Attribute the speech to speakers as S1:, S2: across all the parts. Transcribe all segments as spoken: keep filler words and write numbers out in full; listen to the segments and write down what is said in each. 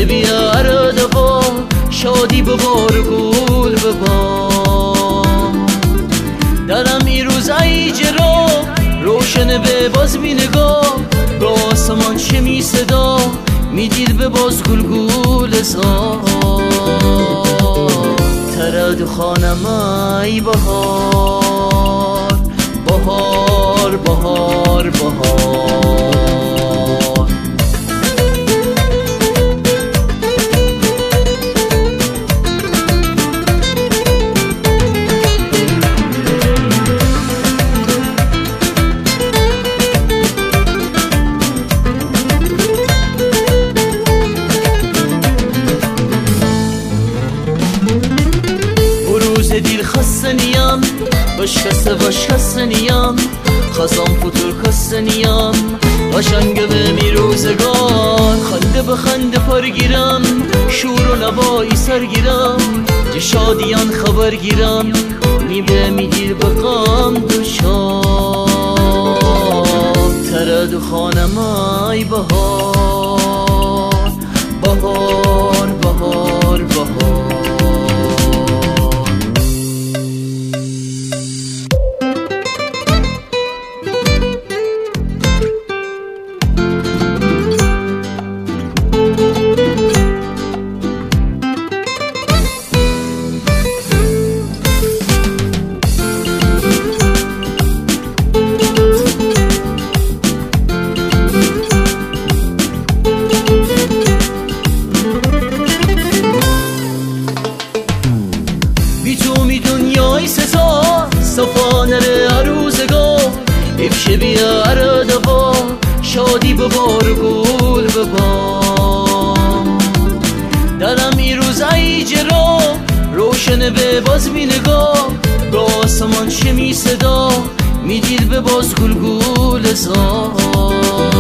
S1: بیا اراده شادی ببار گل ببار دلم این روز ای جرا روشن به باز می نگاه به آسمان شمی صدا میدید به باز گل گل زار ترد خانم ای بهار بهار بهار بهار دیر خستنیم بشکسته بشکستنیم خزان فتور کستنیم قشنگ به میروزگار خنده به خنده پرگیرم شور و نوایی سرگیرم جه شادیان خبر گیرم میبه میدیر بقام دوشار ترد خانم ای بهار بهار بهار بهار دنیای سزا صفا نره عروزگاه افشه بیا اراده با شادی ببار گل ببار دلم این روز ای جرا روشن به باز می نگاه به آسمان شمی صدا میدید به باز گل گل زار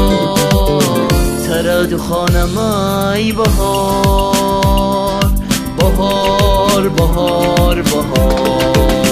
S1: ترد خانم ای بهار بهار بهار بهار